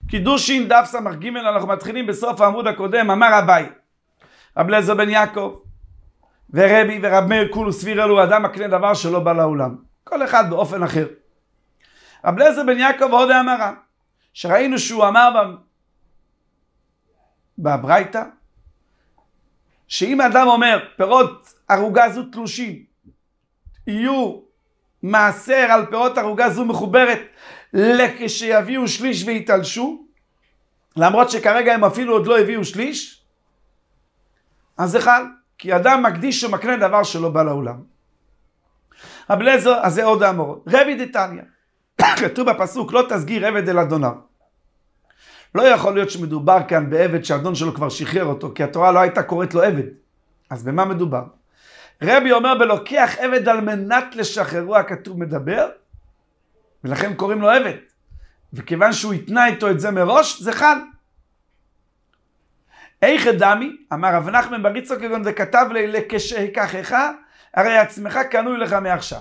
קידושין דף סמך ג' אנחנו מתחילים בסוף העמוד הקודם. אמר אביי, רב אליעזר בן יעקב ורבי ורב מאיר כולו סביר אלו אדם מקנה דבר שלא בא לעולם, כל אחד באופן אחר. רב אליעזר בן יעקב עוד אמרה שראינו שהוא אמר בברייתא שאם אדם אומר פירות ערוגה זו תלושים יהיו מעשר על פירות ערוגה זו מחוברת לכשיביאו שליש ויתלשו, למרות שכרגע הם אפילו עוד לא הביאו שליש, אז זה חל, כי אדם מקדיש ומקנה דבר שלא בא לעולם. רב אליעזר, אז זה עוד אמור. רבי דתניא, כתוב בפסוק לא תסגיר עבד אל אדוניו. לא יכול להיות שמדובר כאן בעבד שהאדון שלו כבר שחרר אותו, כי התורה לא הייתה קוראת לו עבד. אז במה מדובר? רבי אומר בלוקח עבד על מנת לשחררו, הכתוב מדבר, ולכן קוראים לו עבד. וכיוון שהוא התנה איתו את זה מראש, זה חל. איך דמי, אמר רב נחמן בר יצחק כגון וכתב לי לכשהיקחך, הרי עצמך קנוי לך מעכשיו.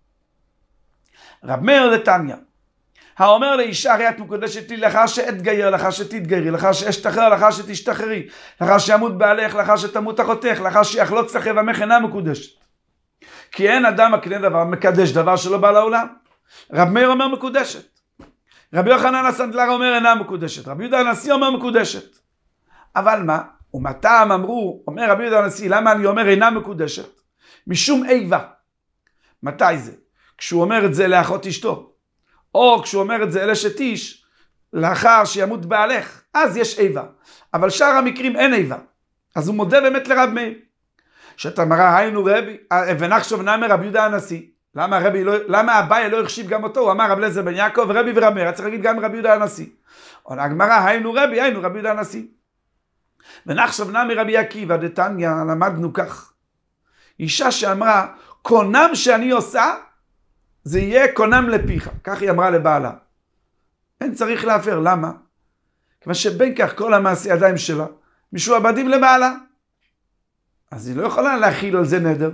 רב מאיר דתניא, האומר לאישה הרי את מקודשת לי לאחר שאתגייר, לאחר שתתגיירי, לאחר שאשתחרר, לאחר שתשתחררי, לאחר שימות בעלך, לאחר שתמות אחותך, לאחר שיחלוץ לך יבמך אינה מקודשת. כי אין אדם מקנה דבר, מקדש דבר שלא בא לעולם. רב מאיר אומר מקודשת. רבי יוחנן הסנדלר אומר אינה מקודשת. רבי יהודה הנשיא אומר מקודשת. אבל מה? ומתם אמרו, אומר רבי יהודה הנשיא, למה אני אומר אינה מקודשת? משום איבה. מתי זה? כשהוא אומר את זה לאחות אשתו. או כשהוא אומר את זה לאשת איש, לאחר שימות בעלך, אז יש איבה. אבל שאר המקרים אין איבה. אז הוא מודה באמת לרב מאיר. שאתה מראה היינו רבי, ונחשוב נאמר רבי יהודה הנשיא. למה אביי לא החשיב גם אותו? הוא אמר רב אליעזר בן יעקב ורבי ורב מאיר. צריך להגיד גם רבי יהודה הנשיא. או הגמרא היינו רבי יהודה הנשיא. ונחשוב נאמר רבי עקיבא דתניא, למדנו כך. אישה שאמרה, קונם שאני עושה, זה יהיה קונם לפיך. כך היא אמרה לבעלה. אין צריך להפר. למה? כיוון שבין כך כל המעשי ידיים שלה משועבדים לבעלה. אז היא לא יכולה להכיל על זה נדר.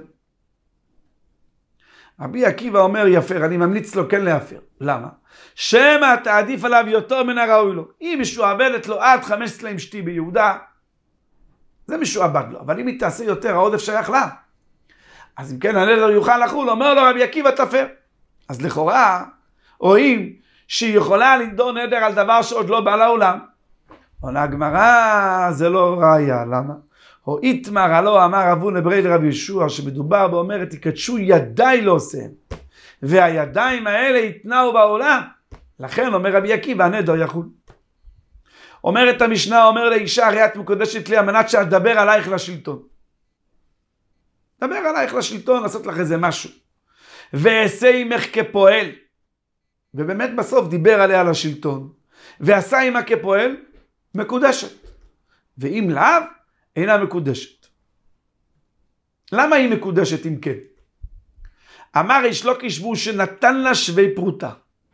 רבי עקיבא אומר יפר, אני ממליץ לו כן להפר. למה? שמא תעדיף עליו יותר מן הראוי לו. אם משועבדת לו עד 15 עם שתי ביהודה, זה משועבד לו. אבל אם היא תעשה יותר, העודף שייך לה. אז אם כן הנדר יוכל לחול, אומר לו רבי עקיבא תפר. אז לכאורה, רואים שהיא יכולה לנדור נדר על דבר שעוד לא בא לעולם. עונה הגמרא, זה לא ראיה. למה? או איתמר הלא אמר אבו נברי לרבי ישוע, שמדובר באומרת, יקדשו ידיי לא עושיהם. והידיים האלה יתנאו בעולם. לכן אומר רבי עקיבא, הנדר יחול. אומרת המשנה, אומר לאישה, הרי את מקודשת לי, על מנת שאדבר עלייך לשלטון. דבר עלייך לשלטון, לעשות לך איזה משהו. ועשה עמך כפועל. ובאמת בסוף דיבר עליה לשלטון. ועשה עמה כפועל, מקודשת. ואם לאו, אינה מקודשת. למה היא מקודשת אם כן? אמר ריש לוקיש והוא שנתן לה שווה פרוטה.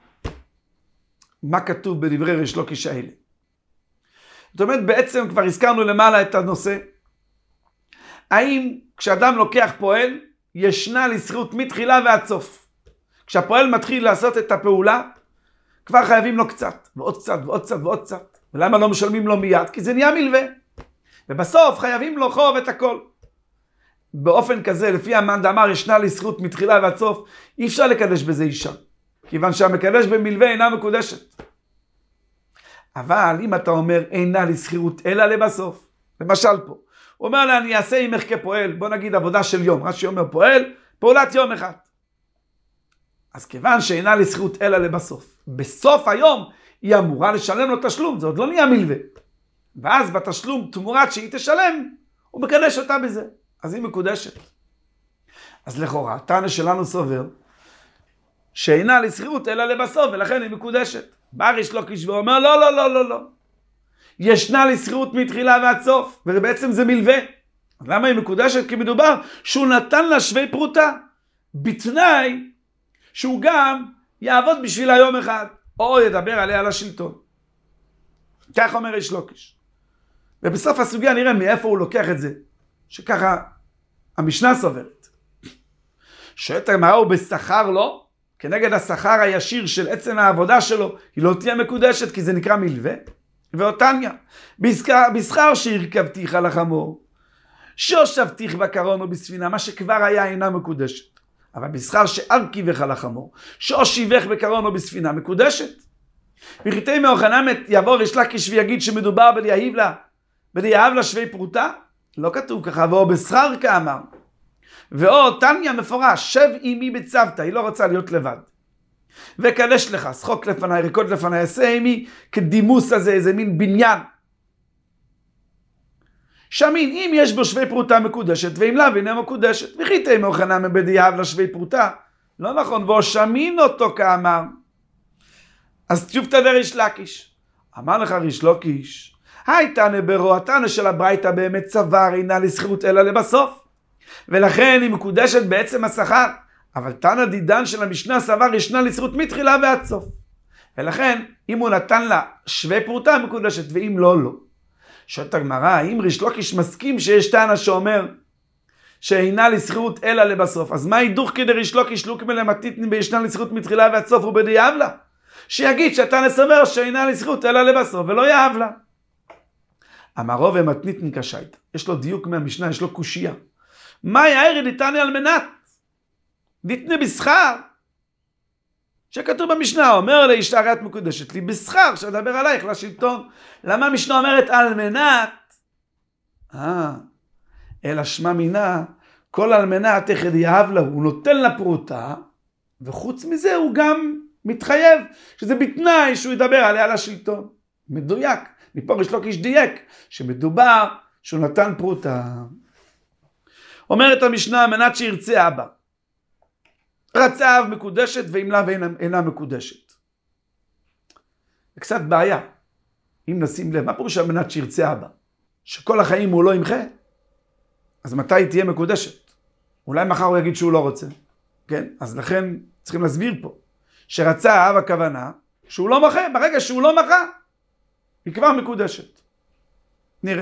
מה כתוב בדברי ריש לוקיש האלה? זאת אומרת, בעצם כבר הזכרנו למעלה את הנושא. האם כשאדם לוקח פועל, ישנה לזכות מתחילה ועד סוף. כשהפועל מתחיל לעשות את הפעולה, כבר חייבים לו קצת, ועוד קצת, ועוד קצת, ועוד קצת. ולמה לא משלמים לו מיד? כי זה נהיה מלווה. ובסוף חייבים לו חוב את הכל. באופן כזה, לפי המאן דאמר, ישנה לזכות מתחילה ועד סוף, אי אפשר לקדש בזה אישה. כיוון שהמקדש במלווה אינה מקודשת. אבל אם אתה אומר אינה לזכירות אלא לבסוף, למשל פה, הוא אומר לה אני אעשה עמך כפועל, בוא נגיד עבודה של יום, רש"י אומר פועל, פעולת יום אחד. אז כיוון שאינה לזכירות אלא לבסוף, בסוף היום היא אמורה לשלם לו תשלום, זה עוד לא נהיה מלווה. ואז בתשלום תמורת שהיא תשלם, הוא מקדש אותה בזה, אז היא מקודשת. אז לכאורה, תנא שלנו סובר, שאינה לזכירות אלא לבסוף, ולכן היא מקודשת. בא ריש לוקיש ואומר, לא, לא, לא, לא, לא. ישנה לזכירות מתחילה ועד סוף, ובעצם זה מלווה. למה היא מקודשת? כי מדובר שהוא נתן לה שווה פרוטה, בתנאי שהוא גם יעבוד בשביל היום אחד, או ידבר עליה לשלטון. כך אומר ריש לוקיש. ובסוף הסוגיה נראה מאיפה הוא לוקח את זה, שככה המשנה סוברת. שואלת הגמרא, הוא בשכר לא? כנגד השכר הישיר של עצם העבודה שלו, היא לא תהיה מקודשת, כי זה נקרא מלווה. ואותניה, בשכר שהרכבתיך על החמור, שהושבתיך בקרון או בספינה, מה שכבר היה אינה מקודשת. אבל בשכר שארכיבך על החמור, שהושיבך בקרון או בספינה, מקודשת. וחיתי מאוחנמת יבוא ריש לקיש ויגיד שמדובר בליהב לה שווה פרוטה? לא כתוב ככה, ואו בשכר כאמר. ואו תניה מפורש, שב עמי בצוותא, היא לא רוצה להיות לבד. וקדש לך, שחוק לפניי, ריקוד לפניי, עשה עמי כדימוס הזה, איזה מין בניין. שמין, אם יש בו שווה פרוטה מקודשת, ואם לאו אינה מקודשת, וחיתי מאוחנמת בליהב לה שווה פרוטה. לא נכון, ואו שמין אותו כאמר. אז תשובתא דריש לקיש. אמר לך ריש לקיש, הייתנה ברועתנה של הברייתא באמת צבר אינה לזכירות אלא לבסוף. ולכן היא מקודשת בעצם השכר. אבל תנא דידן של המשנה סבר ישנה לזכות מתחילה ועד סוף. ולכן אם הוא נתן לה שווה פרוטה מקודשת, ואם לא, לא. שואלת הגמרא, האם ריש לקיש מסכים שיש תנא שאומר שאינה לזכירות אלא לבסוף? אז מה הידוך כדי ריש לקיש לוקמא למתניתין בישנה לזכות מתחילה ועד סוף ובדיעב לה? שיגיד שהתנא סבר שאינה לזכות אלא לבסוף ולא יאהב לה. אמרו ומתניתין קשייתא. יש לו דיוק מהמשנה, יש לו קושייה. מה יאיר דיתני על מנת? דיתני בשכר. שכתוב במשנה, אומר לאשתה הרי את מקודשת לי בשכר, שדבר עלייך לשלטון. למה המשנה אומרת על מנת? אלא שמה מינה, כל על מנת אחד יאהב לה, הוא נותן לה פרוטה, וחוץ מזה הוא גם מתחייב, שזה בתנאי שהוא ידבר עליה לשלטון. מדויק. מפה ריש לקיש דייק, שמדובר שהוא נתן פרוטה. אומרת המשנה, מנת שירצה אבא. רצה אב מקודשת, ואם לאו אינה מקודשת. קצת בעיה. אם נשים לב, מה פירוש המנת שירצה אבא? שכל החיים הוא לא ימחה? אז מתי היא תהיה מקודשת? אולי מחר הוא יגיד שהוא לא רוצה. כן? אז לכן צריכים להסביר פה. שרצה אב הכוונה, שהוא לא מחה. ברגע שהוא לא מחה, היא כבר מקודשת. נראה.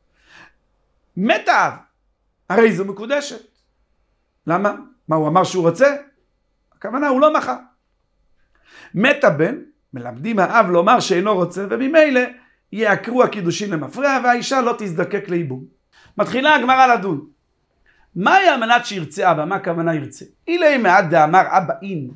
מת האב, הרי זו מקודשת. למה? מה הוא אמר שהוא רוצה? הכוונה הוא לא מחה. מת הבן, מלמדים האב לומר שאינו רוצה, וממילא יעקרו הקידושין למפרע, והאישה לא תזדקק לייבום. מתחילה הגמרא לדון. מהי המנת שירצה אבא? מה הכוונה ירצה? אילי מעט דאמר אבא אין.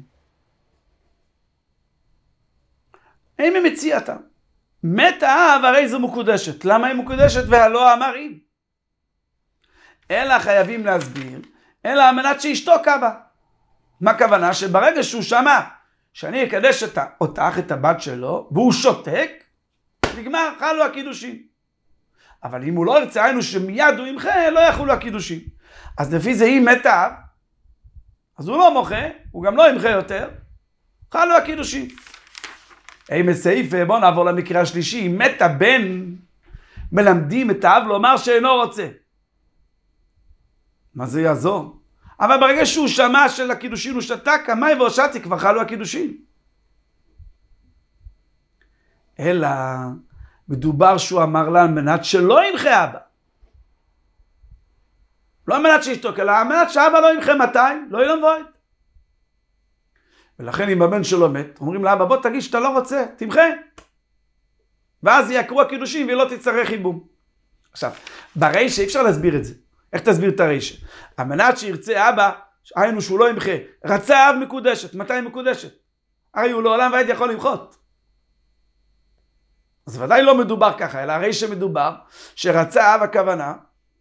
אין ממציאתה. מת האב הרי זו מקודשת. למה היא מקודשת והלא אמר אין? אלא חייבים להסביר, אלא המנת שישתוק אבא. מה הכוונה? שברגע שהוא שמע שאני אקדש אותך, את הבת שלו, והוא שותק, נגמר, חלו הקידושים. אבל אם הוא לא ירצה, היינו שמיד הוא ימחה, לא יחולו הקידושים. אז לפי זה היא מת האב, אז הוא לא מוחה, הוא גם לא ימחה יותר, חלו הקידושים. מסעיף, בואו נעבור למקרה השלישי. מת הבן, מלמדים את האב לומר שאינו רוצה. מה זה יעזור? אבל ברגע שהוא שמע של הקידושין הוא שתק, המאי והושעתי כבר חלו הקידושין. אלא מדובר שהוא אמר לה על מנת שלא ימחה אבא. לא על מנת שישתוק, אלא על מנת שאבא לא ימחה. מתי? לא ילום ועד. ולכן אם הבן שלו מת, אומרים לאבא, בוא תגיד שאתה לא רוצה, תמחה. ואז יעקרו הקידושים ולא תצטרך ייבום. עכשיו, ברישה אי אפשר להסביר את זה. איך תסביר את הרישה? המנת שירצה אבא, היינו שהוא לא ימחה, רצה אב מקודשת. מתי היא מקודשת? הרי הוא לעולם ועד יכול למחות. אז ודאי לא מדובר ככה, אלא הרישה מדובר שרצה אב הכוונה,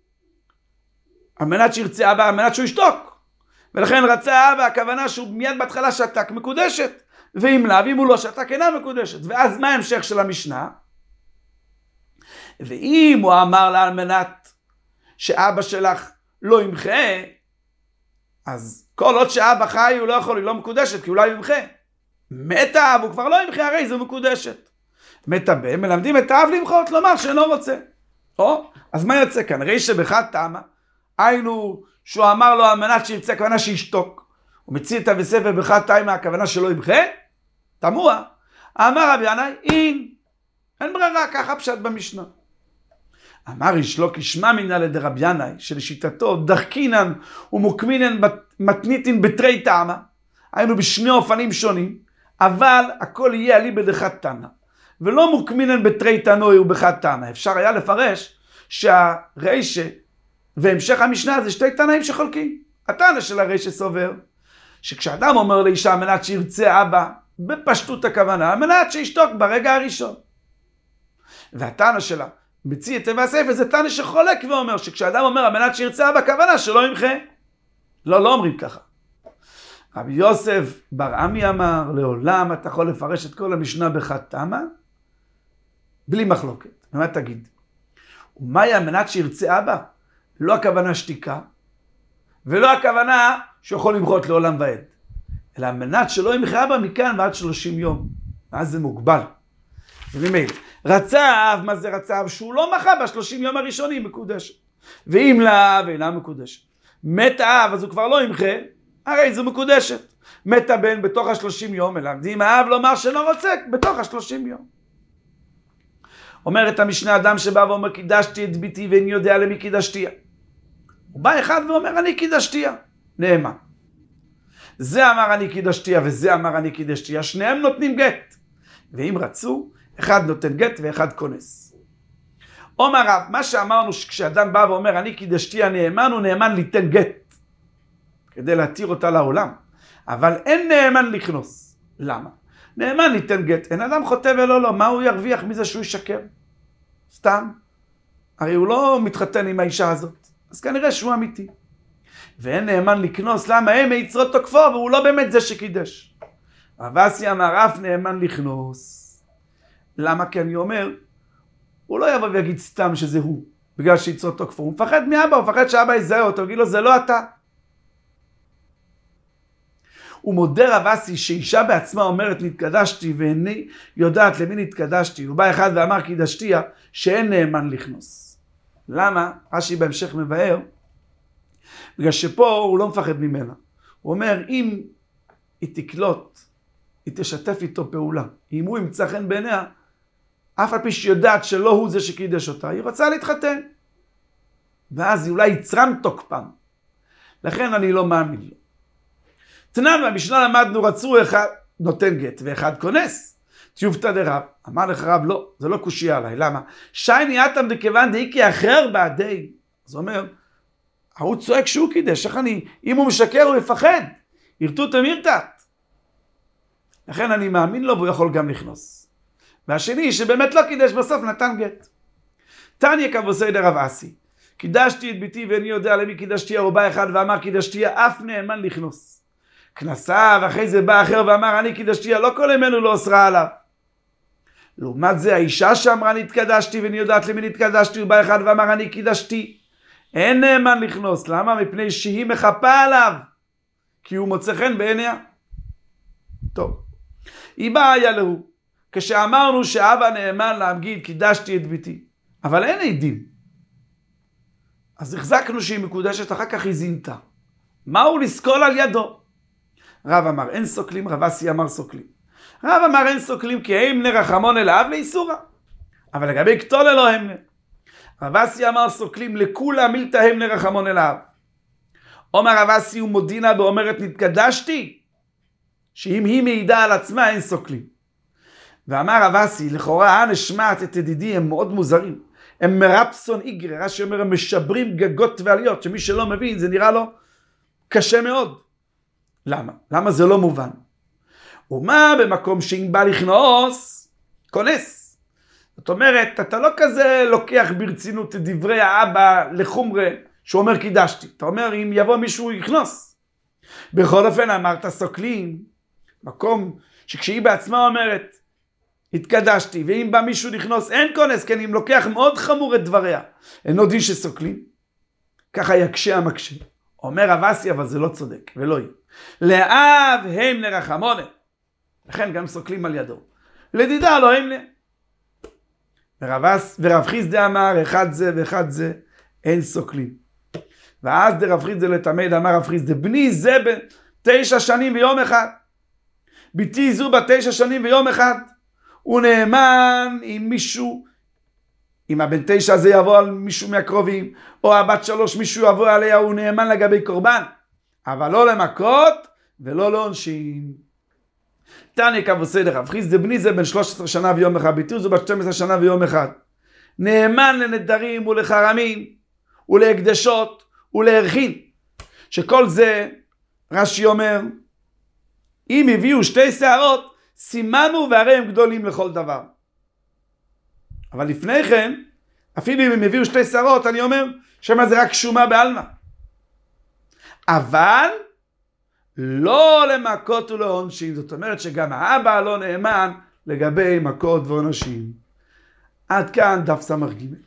המנת שירצה אבא, המנת שהוא ישתוק. ולכן רצה אבא הכוונה שהוא מיד בהתחלה שתק מקודשת. ואם לאו, אם הוא לא שתק אינה מקודשת. ואז מה ההמשך של המשנה? ואם הוא אמר לה על מנת שאבא שלך לא ימחה, אז כל עוד שאבא חי הוא לא יכול, היא לא מקודשת, כי אולי הוא ימחה. מת האב, הוא כבר לא ימחה, הרי זו מקודשת. מת הבן, מלמדים את האב למחות, לומר שאינו רוצה. אז מה יוצא כאן? רישה בחד תמה, היינו שהוא אמר לו על מנת שירצה, הכוונה שישתוק. הוא מציא את וספר בחד תמה, הכוונה שלא ימחה. תמוה. אמר רבי ינאי, אין ברירה, ככה פשט במשנה. אמר ריש לקיש שמע מינא לדרבי ינאי, שלשיטתו דחקינן ומוקמינן מתניתין בתרי טעמה. היינו בשני אופנים שונים, אבל הכל יהיה אליבא דחד תנא. ולא מוקמינן בתרי תנוי ובחד תנא. אפשר היה לפרש שהרישה והמשך המשנה זה שתי תנאים שחולקים. התנא של הרישה סובר שכשאדם אומר לאישה מנת שירצה אבא, בפשטות הכוונה, מנת שישתוק ברגע הראשון. והתנא שלה מציא את תיבה הספר, זה תנא שחולק ואומר שכשאדם אומר המנת שירצה אבא, כוונה שלא ימחה. לא אומרים ככה. רבי יוסף בר עמי אמר, לעולם אתה יכול לפרש את כל המשנה בחד תנא, בלי מחלוקת. מה תגיד? ומהי המנת שירצה אבא? לא הכוונה שתיקה, ולא הכוונה שיכול למחות לעולם ועד. אלא המנת שלא ימחה אבא מכאן ועד 30 יום. אז זה מוגבל. וממילא, רצב, מה זה רצב? שהוא לא מחה ב30 יום הראשונים מקודשת. ואם לה ואינה מקודשת. מת האב, אז הוא כבר לא ימחה, הרי זו מקודשת. מת הבן בתוך 30 יום, מלמדים האב לומר שלא רוצה בתוך 30 יום. אומרת המשנה, אדם שבא ואומר קידשתי את ביתי ואיני יודע למי קידשתיה. הוא בא אחד ואומר אני קידשתיה, נאמן. זה אמר אני קידשתיה וזה אמר אני קידשתיה, שניהם נותנים גט. ואם רצו, אחד נותן גט ואחד כונס. אומר רב, מה שאמרנו שכשאדם בא ואומר אני קידשתיה נאמן, הוא נאמן ליתן גט. כדי להתיר אותה לעולם. אבל אין נאמן לכנוס. למה? נאמן ליתן גט. אין אדם חוטא ולא לא. מה הוא ירוויח מזה שהוא ישקר? סתם. הרי הוא לא מתחתן עם האישה הזאת. אז כנראה שהוא אמיתי. ואין נאמן לכנוס. למה? הם יצרות תוקפו והוא לא באמת זה שקידש. רב אסי אמר אף נאמן לכנוס. למה? כי אני אומר, הוא לא יבוא ויגיד סתם שזה הוא. בגלל שיצרות תוקפו. הוא מפחד מאבא, הוא מפחד שאבא יזהה אותו. הוא יגיד לו זה לא אתה. הוא מודה רב אסי שאישה בעצמה אומרת נתקדשתי ואיני יודעת למי נתקדשתי. הוא בא אחד ואמר קידשתיה שאין נאמן לכנוס. למה? רש"י בהמשך מבאר. בגלל שפה הוא לא מפחד ממנה. הוא אומר אם היא תקלוט, היא תשתף איתו פעולה. אם הוא ימצא חן בעיניה, אף על פי שיודעת שלא הוא זה שקידש אותה, היא רוצה להתחתן. ואז היא אולי יצרן תוקפם. לכן אני לא מאמין לו. תנן במשנה למדנו רצו אחד נותן גט ואחד כונס. תיובתא דרב. אמר לך רב לא, זה לא קושיה עליי. למה? שייני אתם דכיוון דאיקי אחר בעדי. אז הוא אומר, הוא צועק שהוא קידש. אם הוא משקר הוא יפחד. ירטוט אמירתת. לכן אני מאמין לו והוא יכול גם לכנוס. והשני שבאמת לא קידש בסוף נתן גט. תניא כבוסי דרב אסי. קידשתי את ביתי ואני יודע למי קידשתיה. הוא בא אחד ואמר קידשתיה אף נאמן לכנוס. כנסה ואחרי זה בא אחר ואמר אני קידשתיה, לא כל ימינו לא אוסרה עליו. לעומת זה האישה שאמרה נתקדשתי ואני יודעת למי נתקדשתי, הוא בא אחד ואמר אני קידשתי. אין נאמן לכנוס. למה? מפני שהיא מחפה עליו. כי הוא מוצא חן בעיניה. טוב. היא באה היה לו. כשאמרנו שאבא נאמן להגיד קידשתי את ביתי. אבל אין עדים. אז החזקנו שהיא מקודשת, אחר כך היא זינתה. מהו לסקול על ידו? רב אמר אין סוקלים, רב אסי אמר סוקלים. רב אמר אין סוקלים כי הם נרחמון אל האב לאיסורה. אבל לגבי קטול אלו הם. רב אסי אמר סוקלים לכולה מילתא הם נרחמון אל האב. אומר רב אסי ומודינה ואומרת נתקדשתי. שאם היא מעידה על עצמה אין סוקלים. ואמר רב אסי לכאורה נשמעת את ידידי הם מאוד מוזרים. הם מרפסון איגרא, רש"י אומר הם משברים גגות ועליות. שמי שלא מבין זה נראה לו קשה מאוד. למה? למה זה לא מובן? ומה במקום שאם בא לכנוס, כונס. זאת אומרת, אתה לא כזה לוקח ברצינות את דברי האבא לחומרה, שהוא אומר קידשתי. אתה אומר, אם יבוא מישהו יכנוס. בכל אופן אמרת סוקלים, מקום שכשהיא בעצמה אומרת, התקדשתי, ואם בא מישהו לכנוס, אין כונס, כי אני לוקח מאוד חמור את דבריה. אינו דין שסוקלים. ככה יקשה המקשה. אומר רב אסי, אבל זה לא צודק, ולא יהיה. לאב הם נרחמונה. לכן גם סוקלים על ידו. לדידה לא הם ורב חיסדא אמר אחד זה ואחד זה אין סוקלים. ואז דרב חיסדא לתמד אמר רב חיסדא בני זה ב9 שנים ויום אחד. ביתי זו ב9 שנים ויום אחד. הוא נאמן עם מישהו, אם הבן 9 הזה יבוא על מישהו מהקרובים, או הבת 3 מישהו יבוא עליה, הוא נאמן לגבי קורבן. אבל לא למכות ולא לעונשין. תניא קו סדר רב חיסדא בני זה בן 13 שנה ויום אחד, ביתי זו בת 12 שנה ויום אחד. נאמן לנדרים ולחרמים ולהקדשות ולערכין. שכל זה, רש"י אומר, אם הביאו 2 שערות, סימנו והרי הם גדולים לכל דבר. אבל לפני כן, אפילו אם הם הביאו 2 שערות, אני אומר, שמה זה רק שומה בעלמא. אבל, לא למכות ולעונשים. זאת אומרת שגם האבא לא נאמן לגבי מכות ועונשים. עד כאן דף סמ"ג.